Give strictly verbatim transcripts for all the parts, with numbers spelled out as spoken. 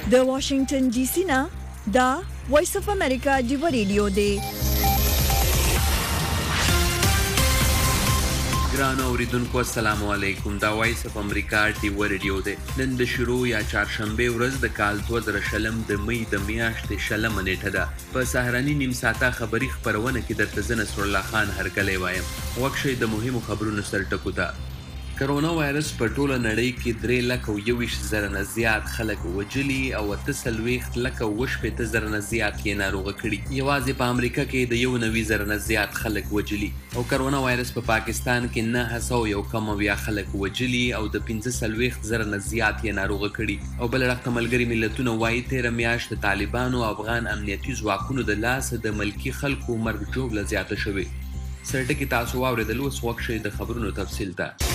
د واشنگټن ډي سي نه دا وایس اف امریکا دی ریډیو دی. ګران اوریدونکو السلام علیکم. دا وایس اف امریکا دی ریډیو دی. نن د شروع یا چهارشنبه ورځ د کال دوه زره شلم د مې د میاشتې شلم نیټه ده. په سهارني نیم ساعته خبری خبرونه کې درته زه نصر الله خان هرکلی وایم. وکشي د مهمو خبرونو سر ټکو ته. کرونا وایرس په ټوله نړۍ کې درې لک او یوویشت زره نه زیات خلک وجلي او اته څلوېښت لک او اووه شپېته زره نه زیات یې ناروغه کړي. یوازې په امریکا کې د یو نوي زره نه زیات خلک وجلي او کرونا وایرس په پا پاکستان کې نهه سوه یو کم اویا خلک وجلي او د پنځه څلوېښت زره نه زیات یې ناروغه کړي. او بل اړخ ته ملګري ملتونه وایي تېره میاشت د طالبانو او افغان امنیتي ځواکونو د لاسه د ملکي خلکو مرګ ژوبله زیاته شوې. سرټکي تاسو واورېدل، اوس وخت شئ د خبرونو تفصیل ته.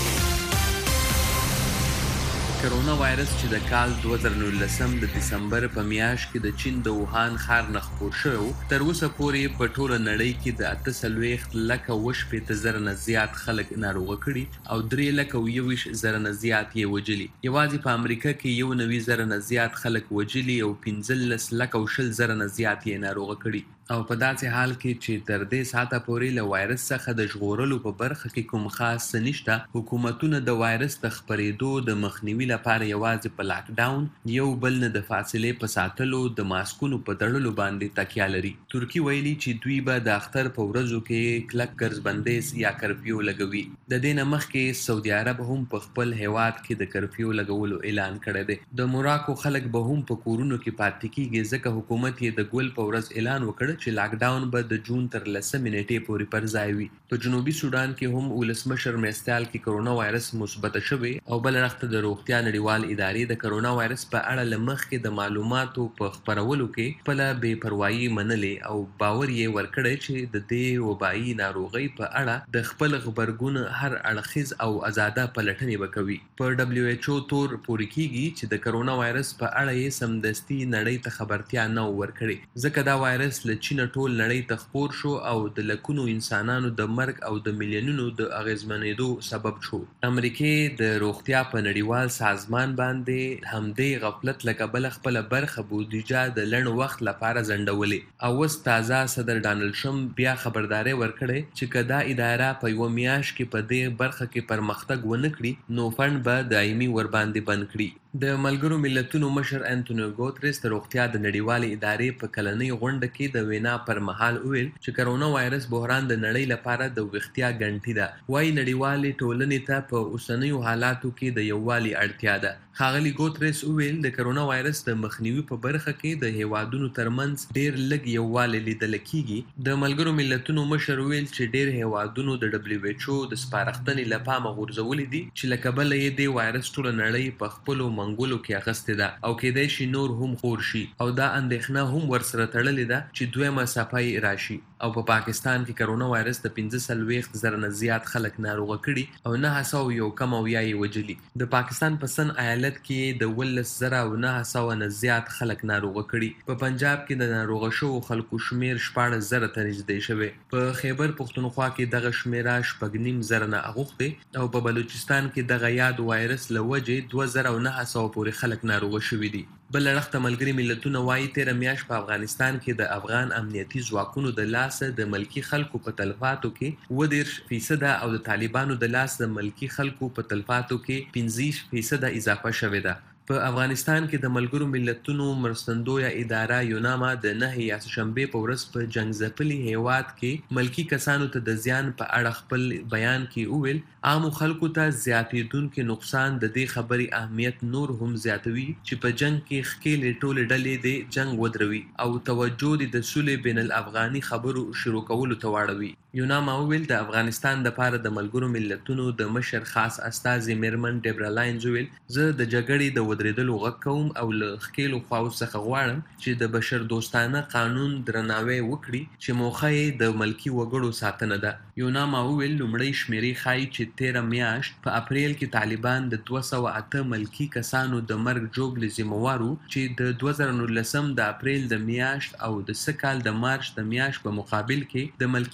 کرونا وایرس چې د کال دوه زره نولسم د دسمبر په میاشت کې د چین د ووهان ښار نه خپور شوی، تر اوسه پورې په ټوله نړۍ کې د اته څلوېښت لکه اووه شپېته زره نه زیات خلک ناروغه کړي او درې لکه او یوویشت زره نه زیات یې وجلي. یوازې په امریکا کې یو نوي زره نه زیات خلک وجلي او پنځلس لکه او شل زره نه زیات یې ناروغه کړي. او په داسې حال کې چې تر دې ساعته پورې له وایرس څخه د ژغورلو په برخه کې کوم خاص څه نشته، حکومتونه د وایرس د خپرېدو د مخنیوي لپاره یوازې په لاک ډاون، یو بل نه د فاصلې په ساتلو، د ماسکونو په تړلو باندې تکیه لري. ترکي ویلي چې دوی به د اختر په ورځو کې کلک ګرځبندیز یا کرفیو لګوي. د دې نه مخکې سعودي عرب هم په خپل هیواد کې د کرفیو لګولو اعلان کړی دی. د موراکو خلک به هم په کورونو کې پاتې کېږي ځکه حکومت یې د ګل په ورځ اعلان وکړ چې لاک ډاون به د جون تر لسمې نیټې پورې پر ځای وي. په جنوبي سودان کې هم ولسمشر میستال کې کرونا وایرس مثبته شوی او بل اړخ ته د روغتیا نړیوال ادارې د کرونا وایرس په اړه له مخکې د معلوماتو په خپرولو کې خپله بې پروایي منلې او باور یې ورکړی چې د دې وبایي ناروغۍ په اړه د خپل غبرګون هر اړخیز او ازاده پلټنې به کوي. په ډبلیو ایچ او تور پورې کېږي چې د کرونا وایرس په اړه یې سمدستي نړۍ ته خبرتیا نه ورکړې ځکه دا وایرس له چین ټول نړۍ ته خپور شو او د لکونو انسانانو د مرګ او د میلیونونو د اغیزمنېدو سبب شو. امریکې د روغتیا په نړیوال سازمان باندې همدې غفلت له کبله خپله برخه بودیجه د لنډ وخت لپاره ځنډولې او اوس تازه صدر ډانلډ ټرمپ بیا خبرداری ورکړی چې که دا اداره په یوه میاشت کې په دې برخه کې پرمختګ ونه کړي نو فنډ به دایمي ورباندې بند کړي. د ملګرو ملتونو مشر انټونیو ګوتریس د روغتیا د نړیوالې ادارې په کلنۍ غونډه کې د وینا پر مهال وویل چې کرونا وایرس بحران د نړۍ لپاره د ویښتیا ګنټي ده. وایي نړیوالې ټولنې ته په اوسنیو حالاتو کې د یووالي اړتیا ده. ښاغلي ګوتریس وویل د کرونا وایرس د مخنیوي په برخه کې د هیوادونو ترمنځ ډیر لږ یووالی لیدل کیږي. د ملګرو ملتونو مشر وویل چې ډیر هیوادونو د ډبلیو ایچ او د سپارښتنې له پامه غورځولې دي چې له کبله یې د وایرس ټوله نړۍ په خپلو منګولو کې اخیستې ده او کیدای شي نور هم خور شي او دا اندېښنه هم ورسره تړلې ده چې دویمه څپه یې راشي. او په پا پاکستان کې کرونا وایرس د پنځه څلوېښت زره نه زیات خلک ناروغه کړي او نهه سوه یو کم اویا یې وجلي. د پاکستان په سن ایالت کې د اوولس زره او نهه سوه نه زیات خلک ناروغه کړي. په پنجاب کې د ناروغه شوو خلکو شمیر شپاړس زره ته نږدې شوی. په خیبر پښتونخوا کې دغه شمیره شپږ نیم زره نه اوښتې او په بلوچستان کې دغه یاد وایرس له وجې دوه زره او نهه سوه پورې خلک ناروغه شوي دي. بل اړخ ته ملګري ملتونه وایي تېره میاشت په افغانستان کې د افغان امنیتي ځواکونو د لاسه د ملکي خلکو په تلفاتو کې اووه دېرش فیصده او د طالبانو د لاسه د ملکي خلکو په تلفاتو کې پنځه فیصده اضافه شوې ده. په افغانستان کې د ملګرو ملتونو مرستندویه اداره یوناما د نهه یا شنبې په ورځ په جنګ ځپلي هیواد کې ملکي کسانو ته د زیان په اړه خپل بیان کې وویل عامو خلکو ته زیاتېدونکي نقصان د دې خبرې اهمیت نور هم زیاتوي چې په جنګ کې ښکېلې ټولې ډلې د جنګ ودروي او توجه د سولې بین الافغاني خبرو شروع کولو ته واړوي. یوناما وویل د افغانستان دپاره د ملګرو ملتونو د مشر خاص استازي میرمن ډیبرا لاینز وویل زه د جګړې د ودرېدلو غږ کوم او له ښکېلو خواو څخه غواړم چې د بشر دوستانه قانون درناوی وکړي چې موخه یې د ملکي وګړو ساتنه ده. یوناما وویل لومړۍ شمیرې ښایي چې تېره میاشت په اپریل کې طالبان د دوه سوه اته ملکي کسانو د مرګ ژوبلې ذمهوار وو چې د دوه زره نولسم د اپریل د میاشت او د سږ کال د مارچ د میاشت په مقابل کې د ملکي خلکو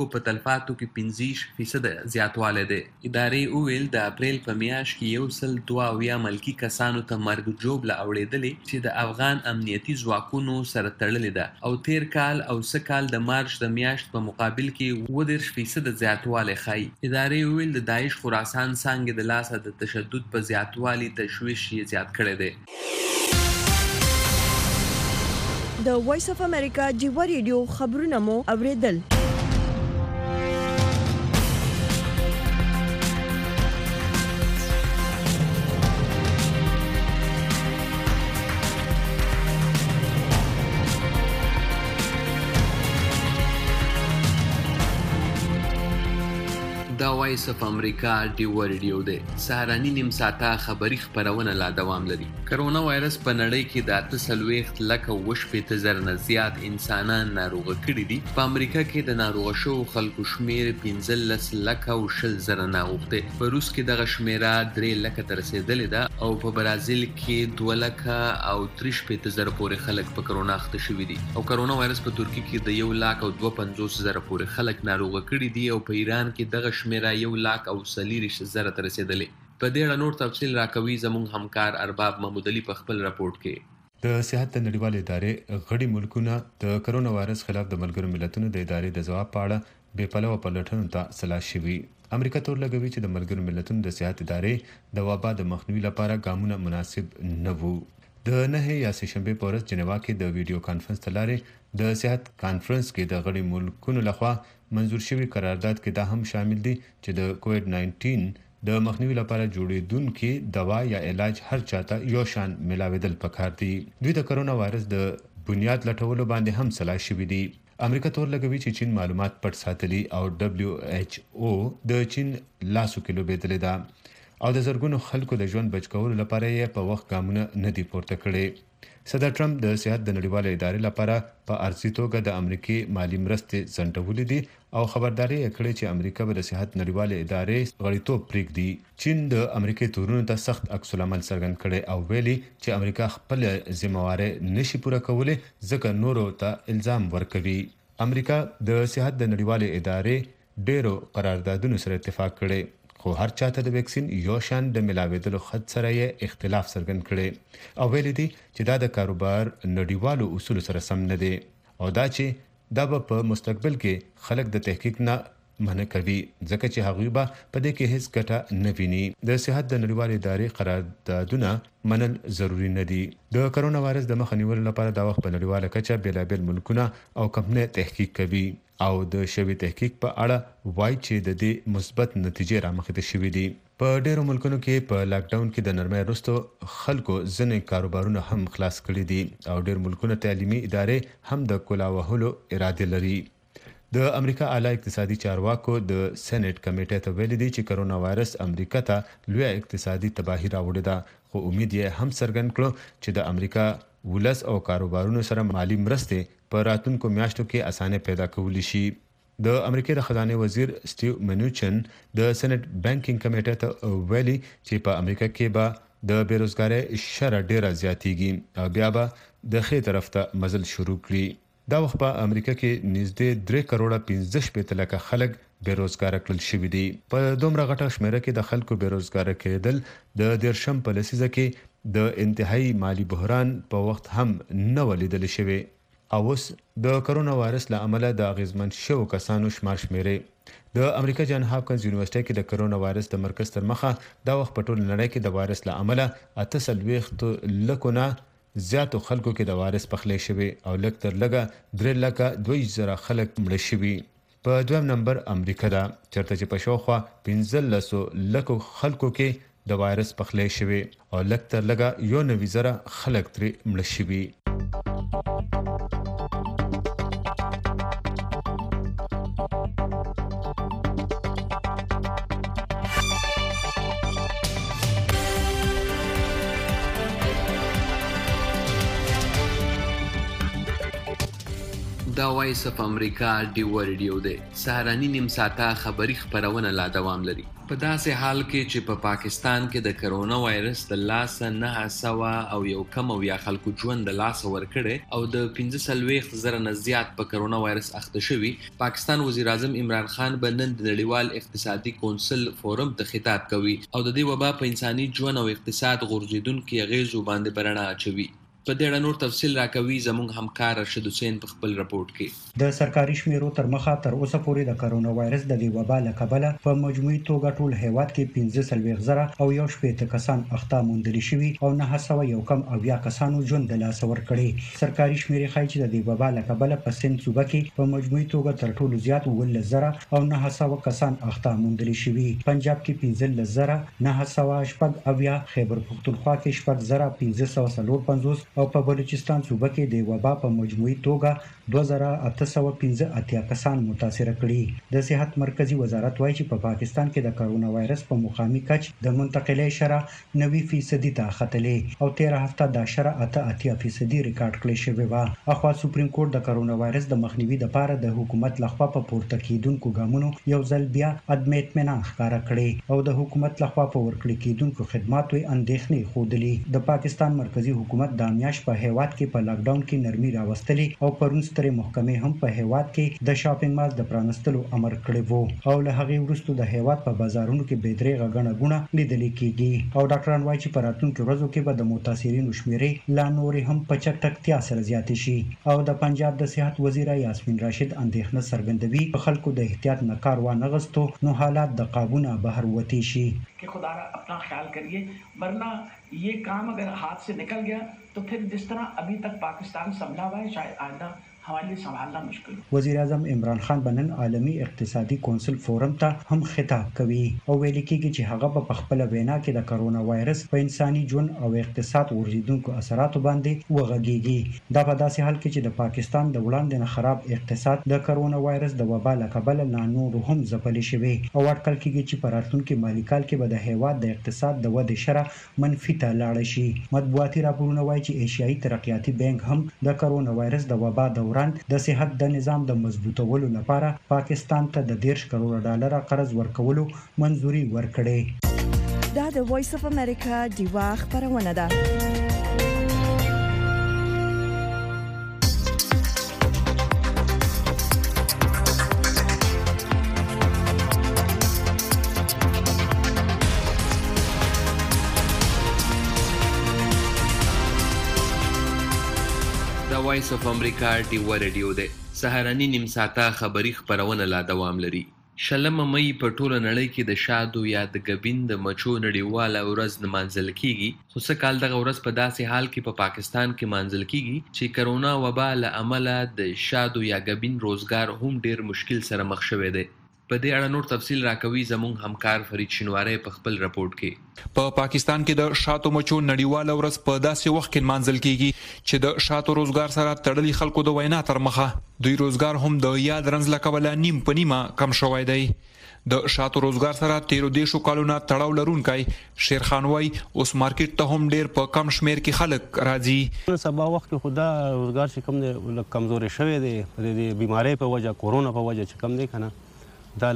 په تلفاتو کې پنځه فیصد زیاتوالی دی. ادارې وویل د اپریل په میاشت کې یو سل دوه اویا ملکي کسانو ته مرګ ژوبله اوړېدلې چې د افغان امنیتي ځواکونو سره تړلې ده او تیر کال او سه کال د مارچ د میاشت په مقابل کې اووه دېرش فیصد زیاتوالی ښایي. ادارې وویل د داعش خراسان څانګې د لاسه د تشدد په زیاتوالي تشویش یې زیات کړی دی. د وایس اف امریکا جیوا ریډیو خبرونه مو اوریدل. دا وایس اف امریکا ډیو ریډیو دی. سهارنی نیم ساعته خبری خبرونه لا دوام لري. کرونا وایرس په نړۍ کې د اته څلوېښت لکه اوه شپېته زره نه زیات انسانان ناروغه کړي دي. په امریکا کې د ناروغه شوو خلکو شمیر پنځلس لکه او شل زره نه اوښتی. په روس کې دغه شمیره درې لکه ته رسېدلې ده او په برازیل کې دوه لکه او درې شپېته زره پورې خلک په کرونا اخته شوي دي. او کرونا وایرس په ترکیه کې د یو لاک او دوه پنځوس زره پورې خلک ناروغه کړي دي او په ایران کې دغه شمیره یو لاک او څلېرویشت زره ته رسېدلې. په دې اړه نور تفصیل راکوي زموږ همکار ارباب محمود علي په خپل راپورټ کې. د صحت د نړیوالې ادارې غړي ملکونه د کرونا وایرس خلاف د ملګرو ملتونو د ادارې د ځواب په اړه بې پلوه پلټنو ته سلا شوي. امریکا تور لګوي چې د ملګرو ملتونو د صحت ادارې د وبا د مخنیوي لپاره ګامونه مناسب نه وو. د نهه یا سه شنبه په ورځ جنیوا کې د ویډیو کانفرنس ته لارې د صحت کانفرنس کې د غړي ملکونو لخوا منظور شوی قرارداد کې دا هم شامل دي چې د کووډ نایټین د مخنیوي لپاره جوړېدونکي دوا یا علاج هر چاته یو شان ملاویدل پکار دي. دوی د کرونا وایرس د بنیاد لټولو باندې هم سلا شوي دي. امریکا تور لګوي چې چین معلومات پټ ساتلي او دبليو ایچ او د چین لاسو کې لوبېدلې ده او د زرګونو خلکو د ژوند بچ کولو لپاره یې په وخت ګامونه نه دي پورته کړي. صدر ټرمپ د صحت د نړیوالې ادارې لپاره په ارزي توګه د امریکای مالی مرستې ځنډولې دي او خبرداري یې کړې چې امریکا به د صحت نړیوالې ادارې غړیتوب پرېږدي. چین د امریکای تورونو ته سخت عکس العمل څرګند کړي او ویلي چې امریکا خپل ذمہواری نشي پوره کولی ځکه نورو ته الزام ورکوي. امریکا د صحت د نړیوالې ادارې ډیرو قراردادونو سره اتفاق کړي خو هر چاته د ویکسین یو شان د ملاویدلو خط سره یې اختلاف څرګند کړي او ویلي دي چې دا د کاروبار نړیوالو اصولو سره سم نه دی او دا چې دا به په مستقبل کې خلک د تحقیق نه منع کوي ځکه چې هغوی به په دې کې هیڅ ګټه نه ویني. د صحت د نړیوالې ادارې قراردادونه منل ضروری نه دي. د کرونا وایرس د مخه نیولو لپاره دا وخت په نړیواله کچه بیلابیل ملکونه او کمپنۍ تحقیق کوي او د شوی تحقیق په اړه وایي چې د دې مثبت نتیجې رامخته شوې دي. په ډیرو ملکونو کې په لاک ډاون کې د نرمۍ وروسته خلکو ځینې کاروبارونه هم خلاص کړي دي او ډیر ملکونه تعلیمي ادارې هم د کولا وهلو اراده لري. د امریکا اعلی اقتصادي چارواکو د سېنات کمیټې ته ویلي دي چې کرونا وایرس امریکا ته لوی اقتصادي تباهي راوړې ده خو امید یې هم څرګند کړو چې د امریکا ولس او کاروبارونو سره مالی مرستې په راتلونکو میاشتو کې اسانه پیدا کولی شي. د امریکا د خزانه وزیر سټیو منوچن د سېنات بانکینګ کمیټې ته ویلي چې په امریکا کې به د بیروزګارۍ شر ډیره زیاتیږي او بیا به د خې طرف ته مزل شروع کړي. دا وخت په امریکا کې نږدې درې کروڑه پنځه شپېته لکه خلک بیروزګار کړل شوي دي. په دومره غټه شمیره کې د خلکو بیروزګار کېدل د دیرشم په لسیزه کې د انتهایی مالی بحران په وخت هم نه ولیدل شوی او اوس د کرونا وایرس له امله د اغیزمن شوو کسانو شمار شمیرې د امریکا جان هاپکنز یونیورسيټي کې د کرونا وایرس د مرکز تر مخه دا وخت په ټول نړۍ کې د وایرس له امله اته څلوېښت لکو نه زیاتو خلکو کې د وایرس پخلی شوی او لږ تر لږه درې لکه دوه زره خلک مړه شوي. په دویم نمبر امریکا ده چېرته چې په شاوخوا پنځلسو لکو خلکو کې د وایرس پخلی شوی او لږ تر لږه یو نوي زره خلک ترې مړه شوي. دا وایس اف امریکا ډیو ریډیو دی. سهارنی نیم ساعته خبری خبرونه لا دوام لري. په داسې حال کې چې په پا پاکستان کې د کرونا وایرس د لاسه نه سوا او یو کم او یا خلکو ژوند د لاسه ورکړي او د پنځه څلوېښت زره نه زیات په کرونا وایرس اخته شوي، پاکستان وزیر اعظم عمران خان به نن د نړیوال اقتصادي کونسل فورم ته خطاب کوي او د دې وبا په انساني ژوند او اقتصاد غورځېدونکو اغېزو باندې برڼا اچوي. په دې اړه نور تفصیل راکوي زموږ همکار رشید حسین په خپل رپورت کې. د سرکاري شمیرو تر مخه تر اوسه پورې د کرونا وایرس د دې وبا له کبله په مجموعي توګه ټول هیواد کې پنځه څلوېښت زره او یو شپېته کسان اخته موندل شوي او نه سوه یو کم اویا کسانو ژوند د لاسه ورکړي. سرکاري شمیرې ښایي چې د دې وبا له کبله په سند صوبه کې په مجموعي توګه تر ټولو زیات اوولس زره او نه سوه کسان اخته موندل شوي. پنجاب کې پنځلس زره نه سوه شپږ اویا، خیبر پښتونخوا کې شپږ زره پنځه سوه څلور پنځوس او په بلوچستان صوبه کې د وبا په مجموعي توګه دوه زره اته سوه پنځه اتیا کسان متاثر کړي. د صحت مرکزی وزارت وایي چې په پا پاکستان کې د کرونا وایرس په مقامي کچ د منتقلۍ شرح نوي فیصدي ته ختلې او تیره هفته د شرح اته اتیا فیصدي ریکارډ کړی شوی و. اخوا سپریم کورټ د کرونا وایرس د مخنیوي لپاره د حکومت لخوا په پورته کیدونکو ګامونو یو ځل بیا عدم اطمینان ښکاره کړی او د حکومت لخوا په ورکړي کیدونکو خدماتو اندېښنې ښودلې. د پاکستان مرکزی حکومت د میاشت په هیواد کې په لاک ډاون کې نرمي راوستلې او پرون سترې محکمې هم په هیواد کې د شاپینګ مال د پرانستلو امر کړی وو او له هغې وروسته د هیواد په بازارونو کې بې درېغه ګڼه ګوڼه لیدل کېږي او ډاکټران وایي چې په راتلونکو ورځو کې به د متاثرینو شمیرې لا نورې هم په چټکتیا سره زیاتې شي او د پنجاب د صحت وزیره یاسمین راشد اندېښنه څرګندوي په خلکو د احتیاط نه کار وانغستو نو حالات د قابونه بهر وتی شي. कि खुदा अपना ख्याल करिए, वरना ये काम अगर हाथ से निकल गया तो फिर जिस तरह अभी तक पाकिस्तान संभला हुआ है शायद आइंदा हमारे लिए संभालना मुश्किल. वजीर आजम इमरान खान बنن عالمی اقتصادي کونسل فورم ته هم خطاب کوي او ویل کېږي چې هغه په خپل وینا کې د کرونا وایرس په انساني ژوند او اقتصاد ورزيدونکو اثراتو باندې وغږیږي. دا په داسې حال کې چې د پاکستان د وړاندې نه خراب اقتصاد د کرونا وایرس د وبا له کبله لا نور هم ځپل شوی او اټکل کېږي چې په راتلونکي مالي کال کې به د هیواد د اقتصاد د ودې شرح منفي ته لاړ شي. مطبوعاتي راپورونه وایي چې ایشیایي ترقیاتي بانک هم د کرونا وایرس د وبا دوران د صحت د نظام د مضبوطولو لپاره پاکستان ته د دېرش کروڑ ډالر قرض ورکولو منځوري ورکړې. دا د وایس اف امریکا دیوا خبرونه ده. وایس اف امریکا ډیو ریډیو دی. سهارنی نیم ساعته خبری خبرونه لا دوام لري. شلمه مې په ټوله نړۍ کې د شادو یا د ګبین د مچو نړیواله ورځ نمانځل کیږي، خو څه کال دغه ورځ په داسې حال کې په پا پاکستان کې مانځل کیږي چې کرونا وبا له امله د شادو یا ګبین روزګار هم ډیر مشکل سره مخ شوی دی. په دې اړه نور تفصیل راکوي زموږ همکار فرید شینواری په خپل رپورت کې. په پاکستان کې د شاتو مچو نړیواله ورځ په داسې وخت کې مانځل کیږي چې د شاتو روزګار سره تړلي خلکو د وینا تر مخه دوی روزګار هم د یاد رنځ له کبله نیم په نیمه کم شوی دی. د شاتو روزګار سره تیرو دیشو کالونه تړاو لرونکی شیرخان وای اوس مارکیټ ته هم ډیر په کم شمیر کې خلک راځي. سبا وخت کې خدا روزګار چې کم دی کمزوري شوی دی د بیماری په وجه کورونا په وجه چې کم دی کنه دا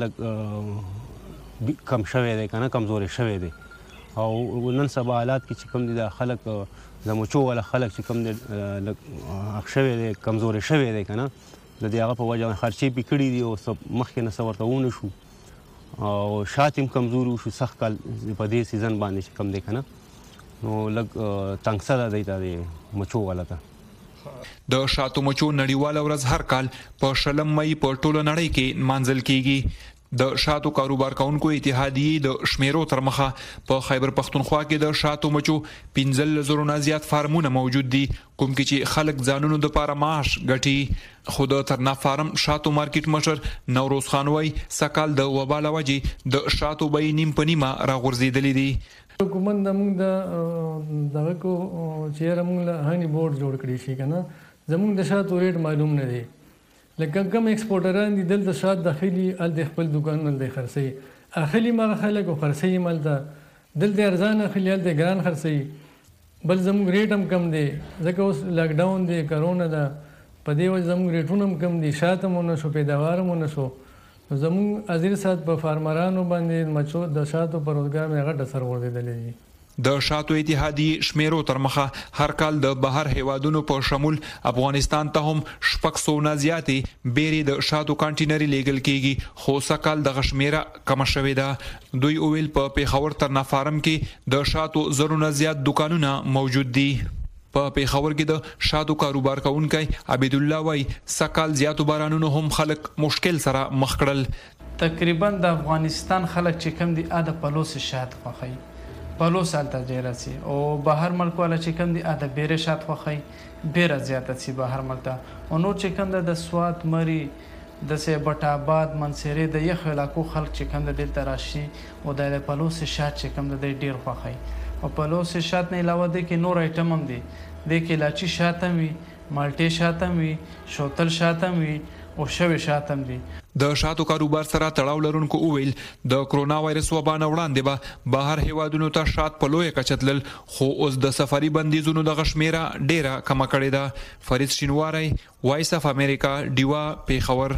لږ کم شوی دی کنه کمزوري شوی دی او نن سبا حالات کې چې کم دي د خلک د مچو ولا خلک چې کم دي لږ شوی دی کمزوري شوی دی کنه د دې هغه په وجه خرچې پې کړي دي او مخکې نه څه ورته ونه شو او شات هم کمزوري وشو سخت کال په دې سیزن باندې چې کم دی کنه نو لږ تنګ دی ته د مچو والا ته. د شاتو مچو نړیواله ورځ هر کال په شلم مې په ټوله نړۍ کې مانځل کیږي. د شاتو کاروبار کوونکو اتحادیې د شمیرو تر مخه په خیبر پښتونخوا کې د شاتو مچو پنځلس زرو نه زیات فارمونه موجود دي کوم کې چې خلک ځانونو د پاره معاش ګټي. خو د ترنا فارم شاتو مارکیټ مشر نوروز خان وای سکال د وبا له وجې د شاتو بیې نیم په نیمه راغورځېدلې دي. حکومت زموږ د دغه کو چیرې موږ له هاني بورډ جوړ کړی شي کنه زموږ د شاتو ریټ معلوم نه دی لکه کم ایکسپورټران دي دلته شات داخلي ال د خپل دکانونه د خرڅي اخلي ما خلک او خرڅي مال ته دلته ارزان اخلي ال د ګران خرڅي بل زموږ ریټ هم کم دی ځکه اوس لاک ډاون دی کرونا دا په دې وجه زموږ ریټونه هم کم دي، شاته هم ونه شو، پیداوار هم ونه شو. زموږ اځیر سات په فارمرانو باندې مچو د شاتو په روزګار باندې غټ اثر ورغېدلی دی. د شاتو اتحادیې شمیرو تر مخه هر کال د بهر هیوادونو په شمول افغانستان ته هم شپږ سوه نه زیاتې بیرې د شاتو کانټینري لیږل کیږي، خو سږکال دغه شمیره کمه شوې ده. دوی وویل په پیښور ترنا فارم کې د شاتو زرو نه زیات دکانونه موجود دي. په پیښور کې د شاتو کاروبار کوونکی عبید الله وای سږکال زیاتو بارانونو هم خلک مشکل سره مخ کړل. تقریبا د افغانستان خلک چې کم دي اده پلوس شات خوښي، پلوس الته ډیره سي، او بهر ملک والا چې کم دي اده بیره شات خوښي بیره زیاته سي بهر ملک ته. او نور چې کم د سوات مری د سه بټ آباد منصيري د یخ علاقو خلک چې کم د دلته راشي او د پلوس شات چې کم د ډیر خوښي. او پلوس شات نه علاوه د کې نور آیټم هم دي، د کې لاچی شات هم وي، مالټي شات هم وي، شوتل شات هم وي او شوي شات هم دي. د شاتو کاروبار سره تړاو لرونکو اوویل د کرونا وایرس وبا نه وړاندې به بهر هیوادونو ته شات په لویه کچه تلل، خو اوس د سفري بندیزونو دغه شمیره ډیره کمه کړې ده. فرید شینواری، وایس اف امریکا، ډیوا، پیښور.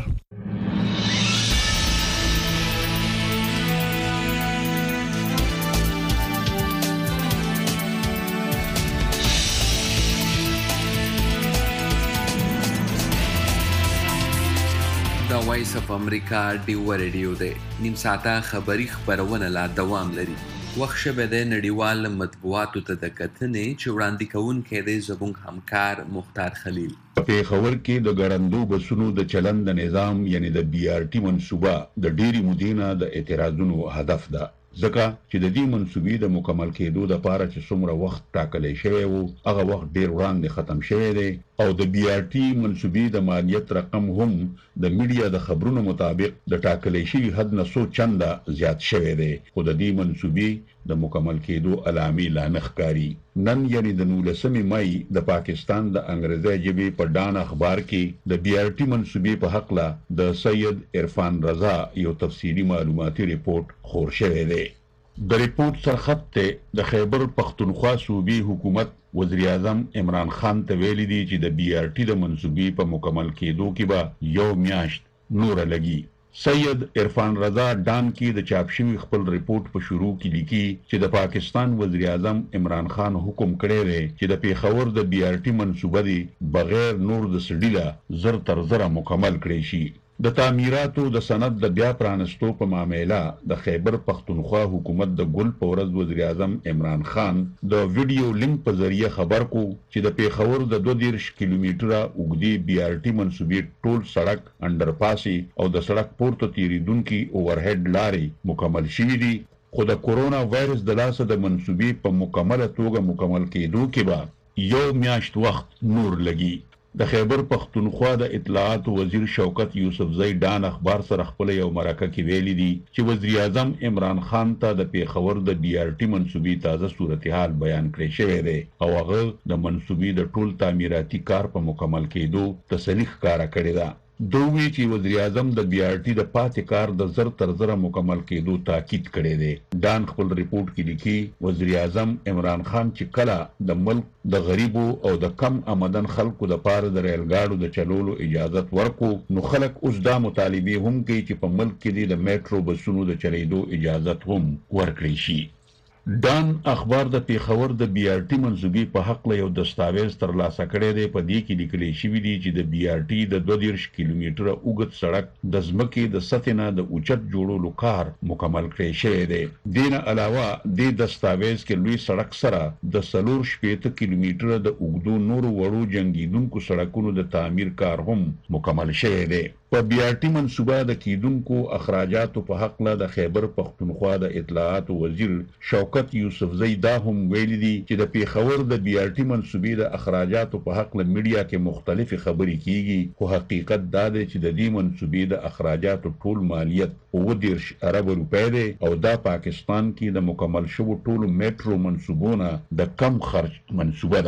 دا وایس اف امریکا ډیوا ریډیو دی. نیم ساعته خبری خبرونه لا دوام لري. وخت شبه د نړیوال مطبوعاتو ته د کتنې چې وړاندې کوونکی دی زموږ همکار مختار خلیل. په پیښور کې د ګړندو بسونو د چلند د نظام یعنی د بی آر ټي منصوبه د ډېری مودې د اعتراضونو هدف ده، ځکه چې د دې منصوبې د مکمل کېدو لپاره چې څومره وخت ټاکلی شوی وو هغه وخت ډیر وړاندې ختم شوی دی، او د بی آر ټي منصوبې د مالیت رقم هم د میډیا د خبرونو مطابق د ټاکلی شوي حد نه څو چنده زیات شوی دی، خو د دې منصوبې د مکمل کېدو علامې لا نه ښکاري. نن یعنی د نولسمې مای د پاکستان د انګریزي ژبې په ډان اخبار کې د بی آر ټي منصوبې په حقله د سید عرفان رضا یو تفصیلي معلوماتي ریپورت خور شوی دی. د ریپورت سرخط ته د خیبر پختونخوا صوبې حکومت وزیر اعظم عمران خان ته ویلي دي چې د بی آر ټي د منصوبې په مکمل کېدو کې به یو میاشت نور لګي. سید عرفان رضا ډان کې د چاپ شوي خپل ریپورت په شروع کې لیکي چې د پاکستان وزیر اعظم عمران خان حکم کړی دی چې د پیښور د بی آر ټي منصوبه دی بغیر نور د سډیله زر تر زره مکمل کړی شي. د تعمیراتو د سند د بیا پرانستو په معامله د خیبر پختونخوا حکومت د ګل په ورځ وزیر اعظم عمران خان د ویډیو لینک په ذریعه خبر کو چې د پیښور د دوه دیرش کیلومتره اوږدې بی آر ټي منصوبې ټول سړک انډرپاسي او د سړک پورته تیریدونکي اوورهډ لارې مکمل شوي دي، خو د کورونا وایرس د لاسه د منصوبې په مکمله توګه مکمل کېدو کې به یو میاشت وخت نور لګي. د خیبر پختونخوا د اطلاعات وزیر شوکت یوسفزئی ډان اخبار سره خپل یو مرکه کې ویلي دي چې وزیر اعظم عمران خان ته د پیښور د بی آر ټي منصوبې تازه صورتحال بیان کړی شوی دی او هغه د منصوبې د ټول تعمیراتي کار په مکمل کېدو تسلي ښکاره کړې ده. دوی چې وزیر اعظم د بی آر ټي د پاتې کار د زر تر زره مکمل کېدو تاکید کړی دی. ډان خپل ریپورت کې لیکي وزیر اعظم عمران خان چې کله د ملک د غریبو او د کم آمدن خلکو د پاره د ریل ګاډو د چلولو اجازت ورکو، نو خلک اوس دا مطالبه هم کوي چې په ملک کې د میټرو بسونو د چلیدو اجازت هم ورکړي شي. ډان اخبار د پیښور د بی آر ټي منصوبې په حق یو دستاویز ترلاسه کړی دی. په دې کې لیکلی شوي دي چې د بی آر ټي د دوه دیرش کیلومتره اوږد سړک د ځمکې د سطحې نه د اوچت جوړولو کار مکمل کړی شوی دی. دې نه علاوه دې دستاویز کې لوی سړک سره د څلور شپېته کیلومتره د اوږدو نورو وړو جنګیدونکو سړکونو د تعمیر کار هم مکمل شوی دی. په بی آر ټي منصوبه د کیدونکو اخراجاتو په حق له د خیبر پختونخوا د اطلاعات وزیر شوکت یوسفزئی دا هم ویلي دي چې د پیښور د بی آر ټي منصوبې د اخراجاتو په حق له میډیا کې مختلفې خبرې کیږي، خو حقیقت دا دی چې د دې منصوبې د اخراجاتو ټول مالیت اووه دیرش ارب روپۍ دی او دا پاکستان کې د مکمل شوو ټولو میټرو منصوبونه د کم خرج منصوبه ده.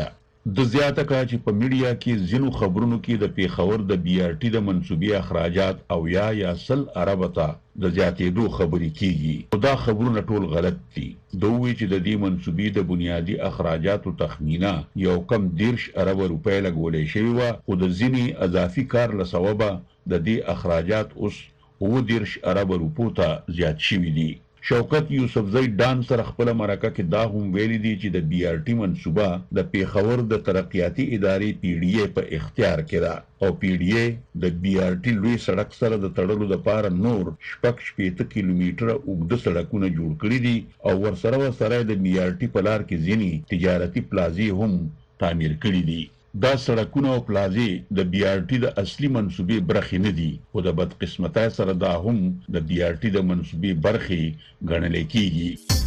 د زیاته کا چې په میډیا کې ځینو خبرونو کې د پیښور د بي آر ټي د منسوبي اخراجات او یا یا سل اربه ته د زیاتېدو خبرې کیږي. دا خبرونه ټول غلط دي. دوی چې د دې منسوبي د بنیادی اخراجاتو تخمینه یو کم دیرش اربه روپۍ لګولې شوی و، خو د ځینې اضافي کار له سببه د دې اخراجات اوس اووه دیرش اربه روپو ته زیات شوي دي. شوکت یوسفزئی ډان سره خپل مرکه کې دا هم ویلي دي چې د بي آر ټي منصوبه د پیښور د ترقیاتي ادارې پی ډي اے په اختیار کې ده او پی ډي اے د بي آر ټي لوی سړک سره د تړلو لپاره نور شپږ شپېته کیلومتره اوږده سړکونه جوړ کړي دي او ورسره ورسره د بي آر ټي په لار کې ځینې تجارتي پلازې هم تعمیر کړي دي. دا سړکونه او پلازې د بي آر ټي د اصلي منصوبې برخې نه دي، خو د بدقسمتۍ سره دا هم د بي آر ټي د منصوبې برخې ګڼل کېږي.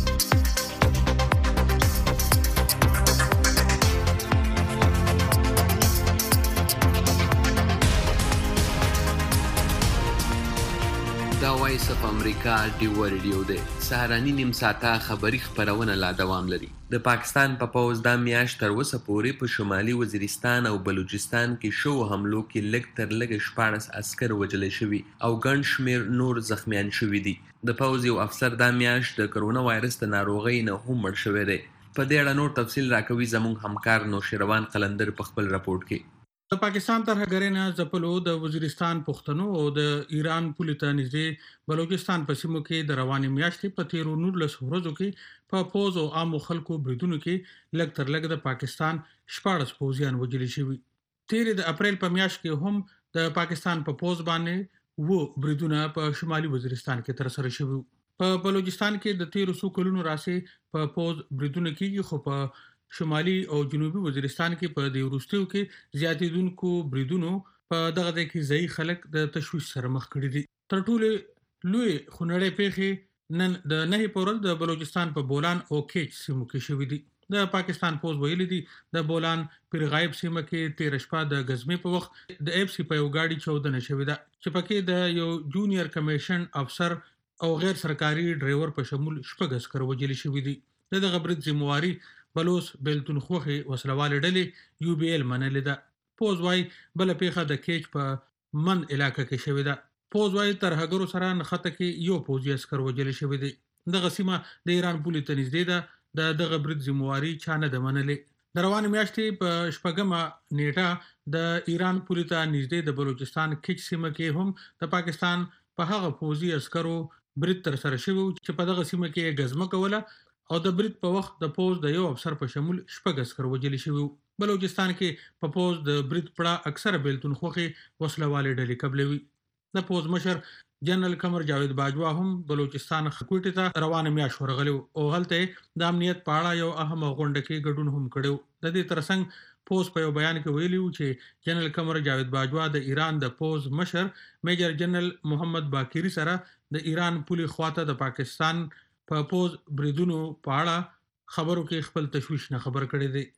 دا وایس اف امریکا ډیو ریډیو دی. سهارنی نیم ساعته خبری خبرونه لا دوام لري. د پاکستان په پوز د میاشت تر اوسه پورې په شمالي وزیرستان او بلوچستان کې شو حملو کې لږ تر لږ شپاړس عسكر وژل شوي او ګڼ شمېر نور زخمیان شوي دي. د پوز یو افسر د میاشت د کرونا وایرس د ناروغۍ نه هم مړ شوی دی. په دې اړه نور تفصیل راکوي زموږ همکار نوشیروان قلندر په خپل راپورټ کې. د پاکستان ترهګرۍ نه ځپلو د وزیرستان پښتنو او د ایران پولې ته نږدې بلوچستان په سیمو کې د روانې میاشتې په تیرو نولسو ورځو کې په پوز او عامو خلکو بریدونو کې لږ تر لږه د پاکستان شپاړس پوځیان وژل شوي. تیرې د اپریل په میاشت کې هم د پاکستان په پوز باندې وو بریدونه په شمالي وزیرستان کې ترسره شوي. په بلوچستان کې د تیرو څو کلونو راځي په پوز بریدونه کېږي، خو په شمالي او جنوبي وزیرستان کې په دې وروستیو کې زیاتېدونکو بریدونو په دغه ځای کې ځایي خلک د تشویش سره مخ کړي دي. تر ټولو لوی خونړۍ پیښې نن د نهې په ورځ د بلوچستان په بولان او کیچ سیمو کې شوي دي. د پاکستان پوز ویلي دي د بولان پیرغایب سیمه کې تیر شپه د غزمې په وخت د ایف سی په یو گاډي چودنه شوې ده چې پکې د یو جونیئر کمیشن افسر او غیر سرکاري ډرایور په شمول شپږ عسکر وژل شوي دي. دغه برید ذمہواری بلوس بیلتون خوخي وسلواله ډلې یو بي ال منلې ده. پوز وايي بل پیښه د کیچ په من علاقې کې شوې ده. پوز وايي ترهګرو سره نخته کې یو پوځي عسكر وژل شوی دی. دغه سیمه د ایران پولې ته نږدې ده. د دغه برید ذمہواری چا نه ده منلې. د روانې میاشتې په شپږمه نیټه د ایران پولې ته نږدې د بلوچستان کیچ سیمه کې هم د پاکستان په هغه پوځي عسکرو برید تر سره شوی چې په دغه سیمه کې غزمه کوله او د برید په وخت د پوز د یو افسر په شمول شپږ عسكر وژل شوي. بلوچستان کې په پوز د برید پړه اکثره بیلتون خوخي وسلواله ډلې قبلوي. د پوز مشر جنرال قمر جاوید باجوا هم بلوچستان کوټې ته روانه میاشت ورغلی او هلته د امنیت په اړه یو اهم غونډه کې ګډون هم کړو. د دې ترڅنګ پوز په یو بیان کې ویلي و چې جنرال قمر جاوید باجوا د ایران د پوز مشر میجر جنرال محمد باقری سره د ایران پولي خواته د پاکستان په پوز بریدونو په اړه خبرو کې خپل تشویش نه خبر کړی دی.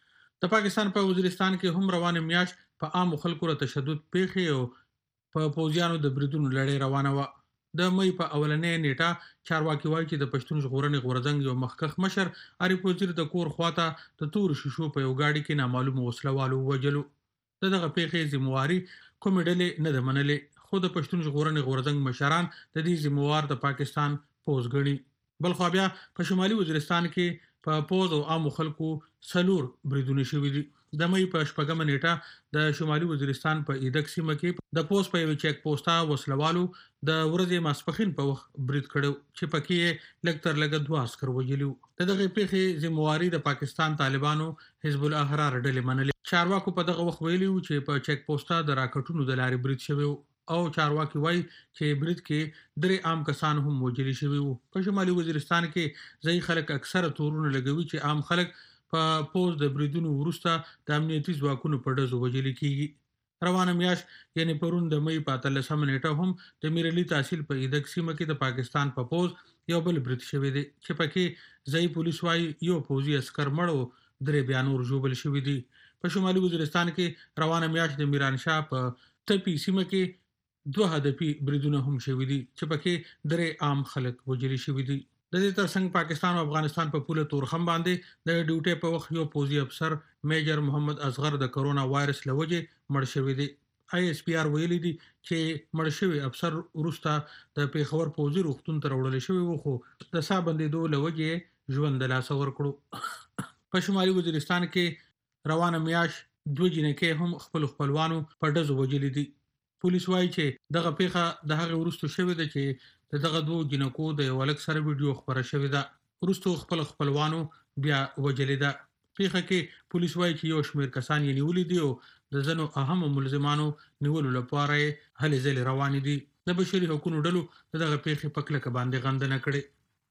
د پاکستان په وزیرستان کې هم روانه میاشت په عام خلکو را تشدد پیښې او په پوځیانو د بریدونو لړۍ روانه و. د مې په اولنې نیټه چارواکي وایي چې د پښتون ژغورنې غورځنګ یو مخکښ مشر عارف وزیر د کور خواته د تور شیشو په یو گاډي کې نامعلوم وسلوالو وژلو. دغه پیښې ذمہواری کومې ډلې نه ده منلې، خو د پښتون ژغورنې غورځنګ مشران د دې ذمہوار د پاکستان پوز ګڼي. بل خو بیا په شمالي وزیرستان کې په پوز او عامو خلکو سلور بریدونه شوي دي. د مې په شپږمه نیټه د شمالي وزیرستان په ایدک سیمه کې د پوز په یو چیک پوسټا وسلوالو د ورځې ماسپخین په وخت برید کړو چې پکې لږ تر لږه دوه عسكر وژلي. دغه پیښې ذمہواری د پاکستان طالبانو حزب الاحرار ډلې منلې. چارواکو په دغه وخت ویلي چې په چیک پوسټا د راکټونو د لارې برید شوی او چارواکي وایي چې برید کې درې عام کسان هم وژل شوي وو. په شمالي وزیرستان کې ځایي خلک اکثره تورونه لګوي چې عام خلک په پوز د بریدونو وروسته د امنیتي ځواکونو په ډزو وژل کیږي. روانه میاشت یعنی پرون د مې په اتلسمه نیټه هم د میرعلي تحصیل په ایدک سیمه کې د پاکستان په پوز یو بل برید شوی دی چې پکې ځایي پولیس وایي یو پوځي عسكر مړ او درې بیا نور ژوبل شوي دي. په شمالي وزیرستان کې روانه میاشت د میرانشاه په تپي سیمه کې دوه هدفي بریدونه هم شوي دي چې پکې درې عام خلک وژل شوي دي. د دې ترڅنګ پاکستان او افغانستان په پوله تورخم باندې د ډیوټي په وخت یو پوزي افسر میجر محمد اصغر د کرونا وایرس لوجه مړ شوی دی. آی اس پی آر ویلي دي چې مړ شوی افسر ورسته د پیښور پوزي روغتون ته وړل شوی و خو د سابندېدو لوجه ژوند د لاس ورکړو. په شمالي وزیرستان کې روانه میاش دوه جنکې هم خپل خپلوانو په ډزو وجلې دي. پولیس وایي چې دغه پیښه د هغه ورستو شوې ده چې دغه دوه جنکو د ولک سره ویډیو خبره شوې ده. ورستو خپل خپلوانو بیا وجلې ده. پیښه کې پولیس وایي چې یو شمېر کسان یې نیولي دي او د ځینو اهم ملزمانو نیولو لپاره هلې ځلې روانې دي. د بشري حقوقو ډلو دغه پیښې په کلکه باندې غندنه کړې.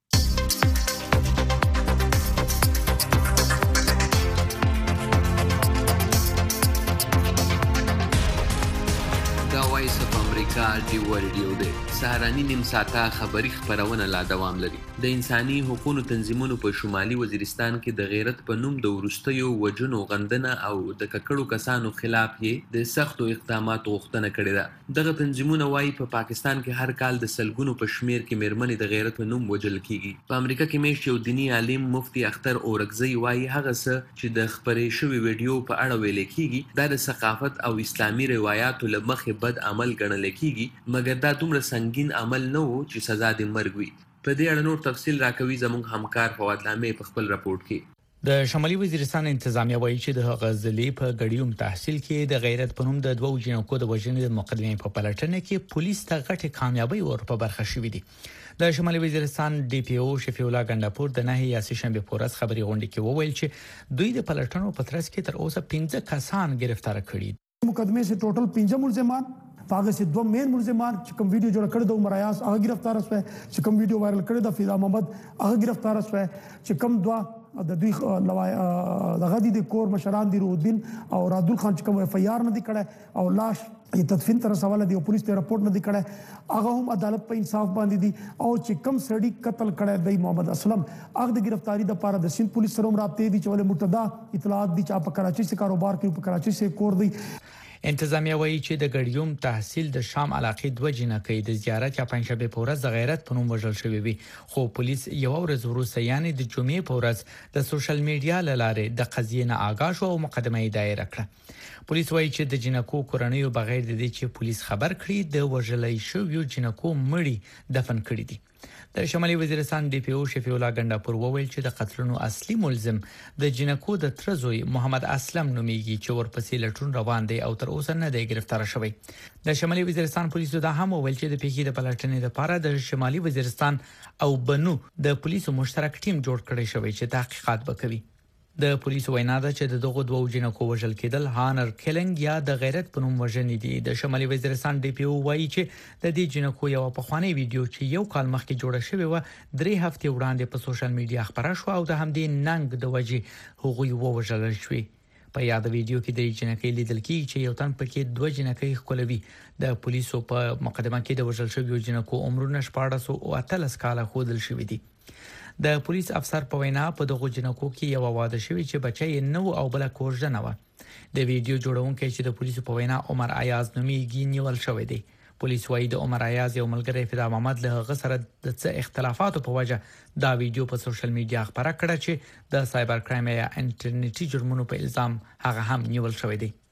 دا وایس اف امریکا ډیو ریډیو دی. سهارنی نیم ساعته خبری خبرونه لا دوام لري. د انساني حقوقو تنظیمونو په شمالي وزیرستان کې د غیرت په نوم د ورستیو وجنو غندنه او د ککړو کسانو خلاف یې د سختو اقداماتو غوښتنه کړې ده. دغه تنظیمونه وایي په پاکستان کې هر کال د سلګونو په شمیر کې میرمنې د غیرت په نوم وجل کیږي. په امریکا کې میشت یو دینی عالم مفتی اختر اورکزی وایي هغه څه چې د خبرې شوی ویډیو په اړه ویل کیږي دا د ثقافت او اسلامي روایتو له مخې بد عمل ګڼل کیږي مګر دا دومره سنگین عمل نه و چې سزا د مرګ وي. په دې اړه نور تفصیل راکوي زموږ همکار فواد لامې په خپل راپورټ کې. د شمالي وزیرستان انتظامیه وایي چې د غزلي په غړیوم تحصیل کې د غیرت پنوم د دوو جنکو د وژنې د مقدمې په پلټنه کې پولیس ته غټه کامیابی ور په برخه شوې دي. د شمالي وزیرستان ډي پی او شفیع الله ګنداپور د نهي یا شنبه پورس خبري غونډه کې وویل چې دوی د پلټنو په ترڅ کې تر اوسه پنځه کسان گرفتار کړي. مقدمه سے ټوټل پنځه ملزمان پاګه سي دوه مین ملزمان چې کوم ویډیو جوړ کړی د عمر ایاز هغه گرفتار شوه چې کوم ویډیو وایرل کړی د فیضا محمد هغه گرفتار شوه چې کوم دوه د دوی لوای د غدي د کور مشران دی رودین او رادول خان چې کوم اف ای آر نه دی کړی او لاش یې تدفین تر سوال دی او پولیس ته رپورټ نه دی کړی هغه هم عدالت په انصاف باندې دی او چې کوم سړی قتل کړی دی محمد اسلم هغه د گرفتاری د پاره د سند پولیس سره رابطې دي چې ولې مرتدا اطلاعات دي چې په کراچي سے کاروبار کوي په کراچي سے کور دی. انتظامیه وایي چې د غړیوم تحصیل د شام علاقې دوه جنکې د زیارت یا پنځشنبه په ورځ د غیرت په نوم وژل شوې وي خو پولیس یو ورځ وروسته یعنی د جمعې په ورځ د سوشل میډیا لاره د قضیې نه آگاه شو او مقدمه یې دایره کړه. پولیس وایي چې د جنکو کورنۍ بغیر د دې چې پولیس خبر کړي د وژلې شویو جنکو مړي دفن کړي دي. د شمالي وزیرستان ډي پی او شفیع الله ګنداپور وویل چې د قتلونو اصلي ملزم د جنکو د ترزوی محمد اسلم نومیږي چې ورپسې لټون روان دی او تر اوسه نه دی گرفتار شوی. د شمالي وزیرستان پولیسو دا هم وویل چې د پیښې د پلټنې لپاره د شمالي وزیرستان او بنو د پولیسو مشترک ټیم جوړ کړی شوی چې تحقیقات وکړي. د پولیسو وینا ده چې د دغه دوه جنکو وژل کېدل هانر کیلینګ یا د غیرت په نوم وژنې دي. د شمالي وزیرستان ډي پی او وایي چې د دې جنکو یو په خواني ویډیو چې یو کال مخکې جوړه شوې و درې هفتې وړاندې په سوشل میډیا خبره شو او د همدې ننګ د وجې هغوی ووژل شوې. په یاد ویډیو کې د جنکې لیدل کېږي چې یو تن پکې دوه جنکې خولوي. د پولیسو په مقدمه کې د وژل شویو جنکو عمرونه شپاړس او اتلس کاله خودل شوې دي. د پولیس افسر په وینا په دغه جنکو کې یو واده شوی چې بچی نو او بل کوژنه و. د ویډیو جوړونکي چې د پولیسو په وینا عمر ایاز نومیږي نیول شوی دی. پولیس وايي د عمر ایاز یو ملګری فدا محمد له هغه سره د څه اختلافاتو په وجه دا ویډیو په سوشل میډیا خبره کړه چې د سایبر کرایم یا انټرنیټي جرمونو په الزام هغه هم نیول شوی دی.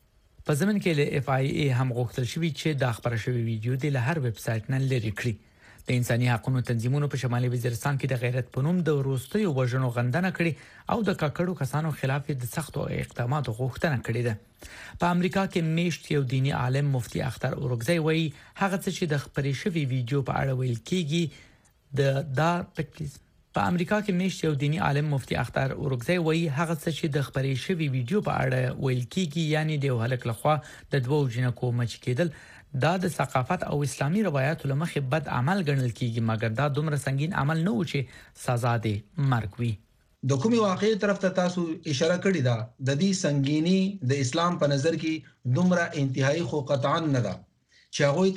په ځمن کې له اف آی ای هم غوښتل شوی چې د خبره شوی ویډیو د هر ویب سټ نه لري کړي. د انساني حقوقو تنظیمونو په شمالي وزیرستان کې د غیرت په نوم د وروستیو وژنو غندنه کړې او د ککړو کسانو خلاف د سختو اقداماتو غوښتنه کړې ده. په امریکا کې میشت یو دینی عالم مفتی اختر اورکزی وایي هغه څه چې د خبرې شوی ویډیو په اړه ویل کېږي د دا پکلیز په امریکا کې میشت یو دینی عالم مفتی اختر اورکزی وایي هغه څه چې د خبرې شوی ویډیو په اړه ویل کېږي یعنی د هلک لخوا د دوو جنکو مچ کېدل دا د ثقافت او اسلامي روایتو لمخې بد عمل ګڼل کیږي مګر دا دومره سنگین عمل نه و چې سزا دې مرګ وي. د کومي واقعي طرف ته تاسو اشاره کړې ده د دې سنگینی د اسلام په نظر کې دومره انتهایی خو قطعا نه ده چې هغه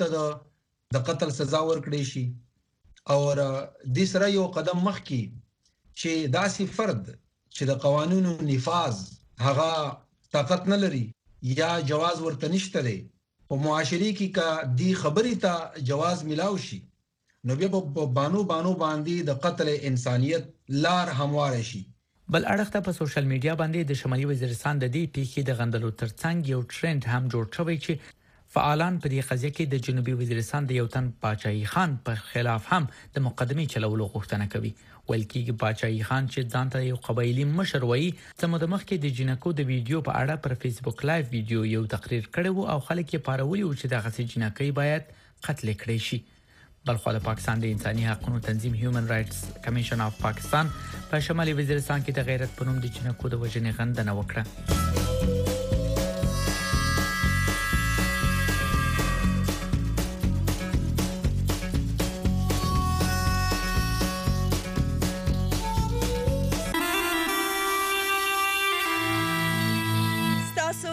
ته د قتل سزا ورکړي شي او د سره یو قدم مخکې چې داسې فرد چې د قوانینو نفاذ هغه طاقت نه لري یا جواز ورته نشته دی په معاشري کې کا دی خبرې ته جواز ملاو شي نو بیا په بانو بانو باندې د قتل انسانیت لار هموار شي. بل اړخته په سوشل میډیا باندې د شمالي وزیرستان د دې پیښې د غندلو ترڅنګ یو ټرند هم جوړ شوی چې فعالان په دې قضیه کې د جنوبي وزیرستان د یو تن باچایي خان په خلاف هم د مقدمې چلولو غوښتنه کوي. ویل کېږي باچایي خان چې ځان ته یو قبایلي مشر وایي څه د مخکې د جنکو د ویډیو په اړه پر فیسبوک لایو ویډیو یو تقریر کړی وو او خلک یې پارولي وو چې دغه جنکۍ باید قتل کړي شي. بلخو د پاکستان د انساني حقوقو تنظیم هیومن رائټس کمیشن اف پاکستان په شمالي وزیرستان کې د غیرت په نوم د جنکو د وژنې غندنه وکړه.